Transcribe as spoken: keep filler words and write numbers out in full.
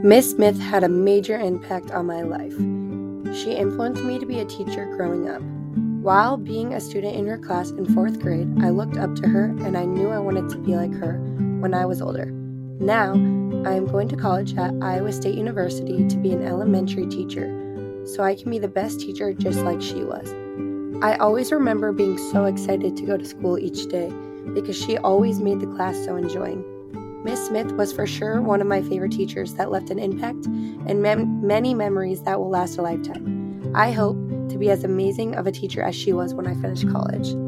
Miss Smith had a major impact on my life. She influenced me to be a teacher growing up. While being a student in her class in fourth grade, I looked up to her and I knew I wanted to be like her when I was older. Now, I am going to college at Iowa State University to be an elementary teacher, so I can be the best teacher just like she was. I always remember being so excited to go to school each day because she always made the class so enjoying. Miss Smith was for sure one of my favorite teachers that left an impact and mem- many memories that will last a lifetime. I hope to be as amazing of a teacher as she was when I finished college.